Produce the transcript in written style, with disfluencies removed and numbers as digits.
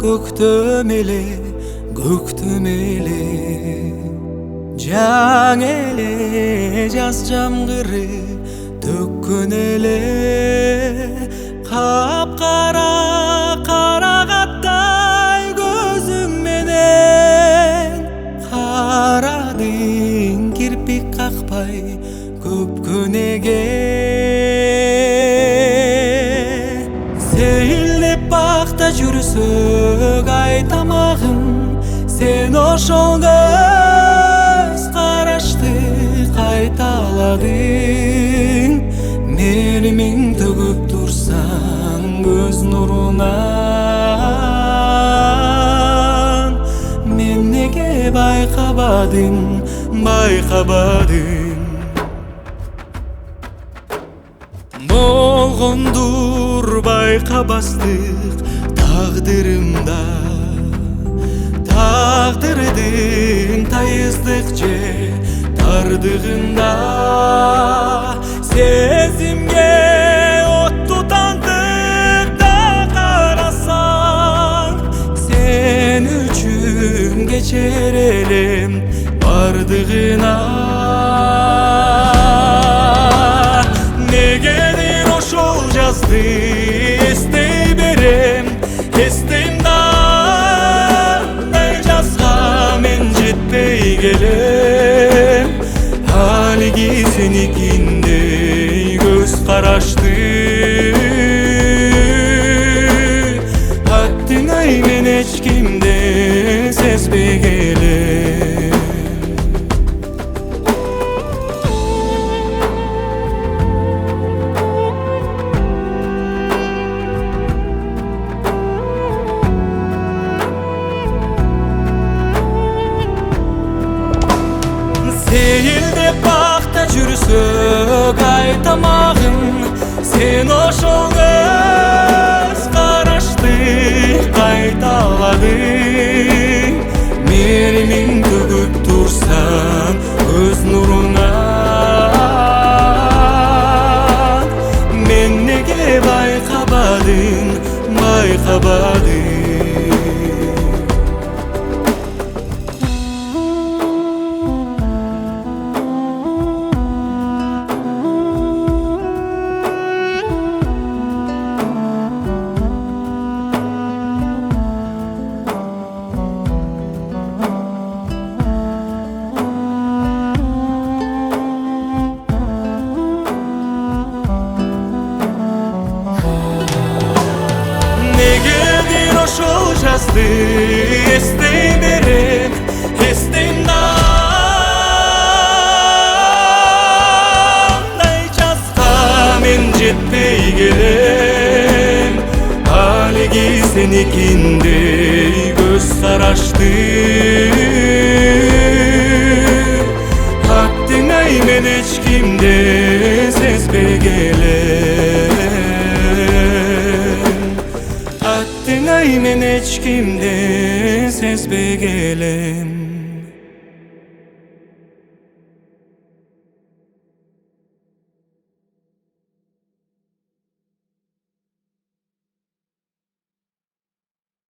көктөм эле, көктөм эле. Жаң эле жаз жамгыры төккөн эле. Капкара карагаттай көзүң менен карадың, кирпик какпай көпкөнеге. Сейилдеп бакта жүрсөк айтамагым, сен ошол көз карашты кайталадың. Мени миң төгүп турсаң көз нурунан, мен неге байкабадым, байкабадым. Болгондур байкабастык тагдырымда, тагдырдын тайыздык же тардыгында. Сезимге отту тандыкта карасаң, сен үчүн кечер элем бардыгына. Негедир ошол жазды эстей берем, эстейм да жазга мен жетпей келем. Алиги сеникиндей көз карашты, аттыңай мен эч кимде сезбей келем. Сейилдеп бакта жүрсөк айтамагым, сен ошол көз карашты кайталадың. Мени миң төгүп турсаң көз нурунан, мен неге байкабадым, байкабадым. Негедир ошол жазды эстей берем, эстейм да жазга мен жетпей келем. Алиги сеникиндей көз карашты, аттыңай мен эч кимде сезбей келем. Аттыңай мен эч кимде сезбей келем.